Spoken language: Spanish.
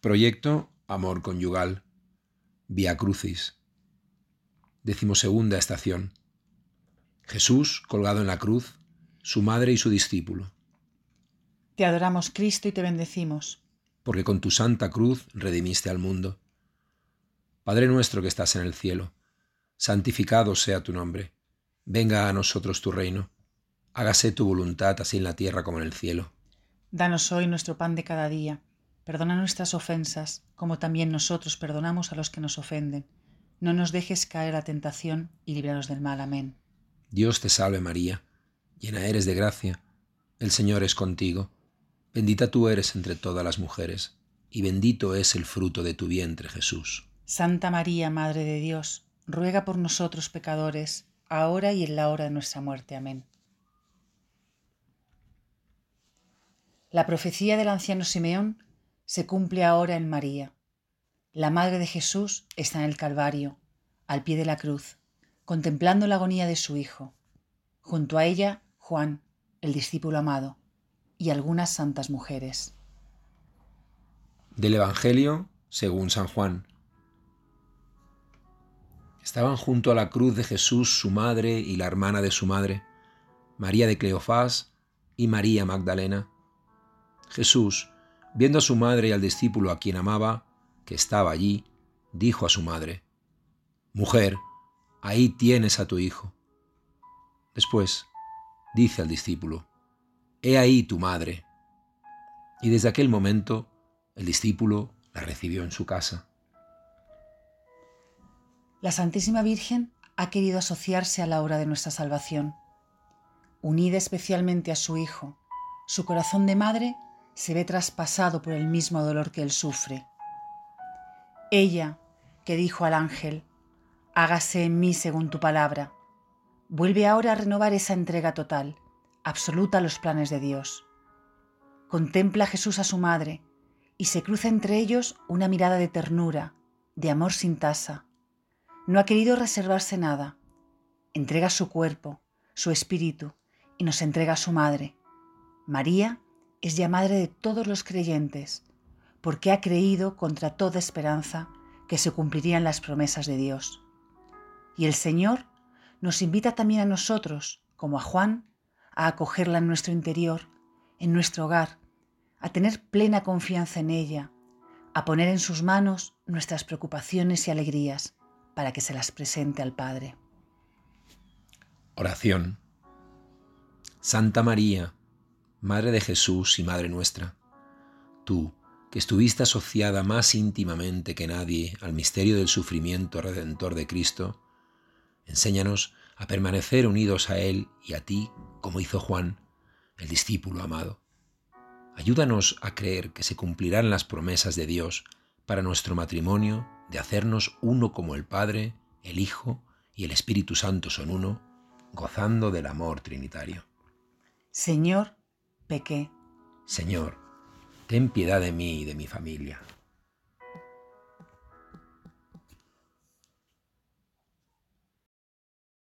Proyecto Amor Conyugal. Vía Crucis. 12ª estación. Jesús colgado en la cruz, su madre y su discípulo. Te adoramos, Cristo, y te bendecimos. Porque con tu santa cruz redimiste al mundo. Padre nuestro que estás en el cielo, santificado sea tu nombre. Venga a nosotros tu reino. Hágase tu voluntad así en la tierra como en el cielo. Danos hoy nuestro pan de cada día. Perdona nuestras ofensas, como también nosotros perdonamos a los que nos ofenden. No nos dejes caer a tentación y líbranos del mal. Amén. Dios te salve María, llena eres de gracia, el Señor es contigo. Bendita tú eres entre todas las mujeres, y bendito es el fruto de tu vientre, Jesús. Santa María, Madre de Dios, ruega por nosotros pecadores, ahora y en la hora de nuestra muerte. Amén. La profecía del anciano Simeón se cumple ahora en María. La Madre de Jesús está en el Calvario, al pie de la cruz, contemplando la agonía de su Hijo. Junto a ella, Juan, el discípulo amado, y algunas santas mujeres. Del Evangelio según San Juan. Estaban junto a la cruz de Jesús su madre y la hermana de su madre, María de Cleofás y María Magdalena. Jesús, viendo a su madre y al discípulo a quien amaba, que estaba allí, dijo a su madre: «Mujer, ahí tienes a tu hijo». Después dice al discípulo: «He ahí tu madre». Y desde aquel momento el discípulo la recibió en su casa. La Santísima Virgen ha querido asociarse a la obra de nuestra salvación. Unida especialmente a su Hijo, su corazón de madre se ve traspasado por el mismo dolor que él sufre. Ella, que dijo al ángel: «Hágase en mí según tu palabra», vuelve ahora a renovar esa entrega total, absoluta a los planes de Dios. Contempla Jesús a su madre y se cruza entre ellos una mirada de ternura, de amor sin tasa. No ha querido reservarse nada. Entrega su cuerpo, su espíritu, y nos entrega a su madre. María es ya madre de todos los creyentes, porque ha creído contra toda esperanza que se cumplirían las promesas de Dios. Y el Señor nos invita también a nosotros, como a Juan, a acogerla en nuestro interior, en nuestro hogar, a tener plena confianza en ella, a poner en sus manos nuestras preocupaciones y alegrías para que se las presente al Padre. Oración. Santa María, Madre de Jesús y Madre nuestra, tú, que estuviste asociada más íntimamente que nadie al misterio del sufrimiento redentor de Cristo, enséñanos a permanecer unidos a Él y a ti, como hizo Juan, el discípulo amado. Ayúdanos a creer que se cumplirán las promesas de Dios para nuestro matrimonio de hacernos uno como el Padre, el Hijo y el Espíritu Santo son uno, gozando del amor trinitario. Señor, pequé. Señor, ten piedad de mí y de mi familia.